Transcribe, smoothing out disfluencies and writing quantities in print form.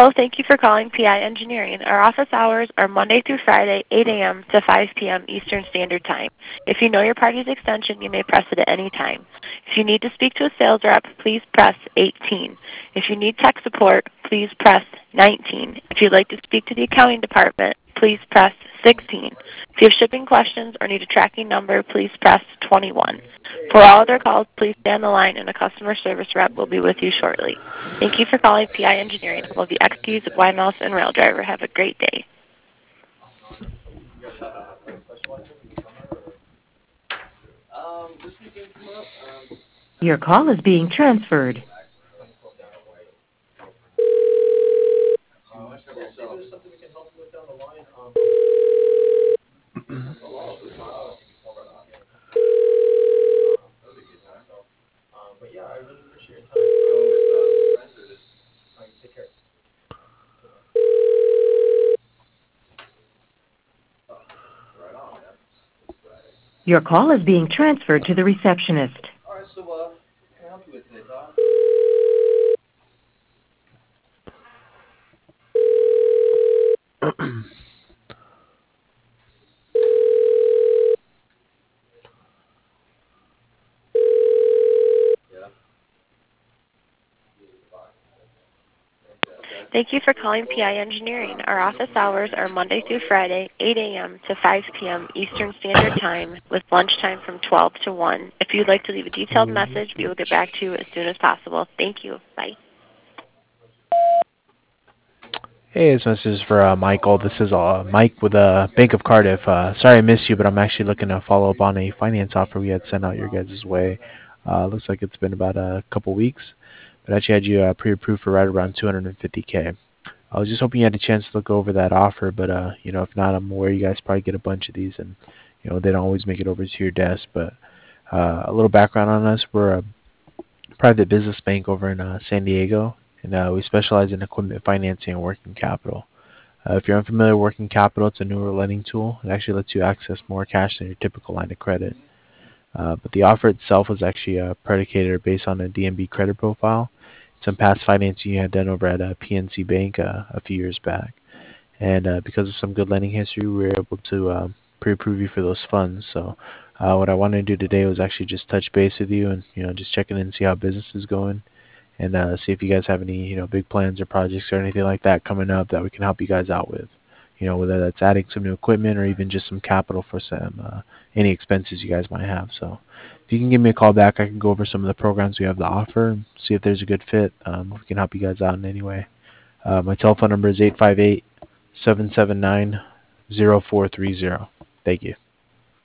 Hello, thank you for calling PI Engineering. Our office hours are Monday through Friday, 8 a.m. to 5 p.m. Eastern Standard Time. If you know your party's extension, you may press it at any time. If you need to speak to a sales rep, please press 18. If you need tech support, please press 19. If you'd like to speak to the accounting department, please press 16. If you have shipping questions or need a tracking number, please press 21. For all other calls, please stay on the line and a customer service rep will be with you shortly. Thank you for calling PI Engineering. Home of the XQs, YMLs, and Rail Driver. Have a great day. Your call is being transferred. Your call is being transferred to the receptionist. Thank you for calling PI Engineering. Our office hours are Monday through Friday, 8 a.m. to 5 p.m. Eastern Standard Time, with lunchtime from 12 to 1. If you'd like to leave a detailed message, we will get back to you as soon as possible. Thank you. Bye. Hey, this message is for Michael. This is Mike with Bank of Cardiff. Sorry I missed you, but I'm actually looking to follow up on a finance offer we had sent out your guys' way. Looks like it's been about a couple weeks, but I actually had you pre-approved for right around $250K. I was just hoping you had a chance to look over that offer, but if not, I'm aware you guys probably get a bunch of these, and they don't always make it over to your desk. But a little background on us: we're a private business bank over in San Diego, and we specialize in equipment financing and working capital. If you're unfamiliar with working capital, it's a newer lending tool. It actually lets you access more cash than your typical line of credit. But the offer itself was actually predicated or based on a DNB credit profile, some past financing you had done over at PNC Bank a few years back. And because of some good lending history, we were able to pre-approve you for those funds. So what I wanted to do today was actually just touch base with you and just check in and see how business is going, and see if you guys have any big plans or projects or anything like that coming up that we can help you guys out with. Whether that's adding some new equipment or even just some capital for some any expenses you guys might have. So if you can give me a call back, I can go over some of the programs we have to offer and see if there's a good fit. If we can help you guys out in any way. My telephone number is 858-779-0430. Thank you.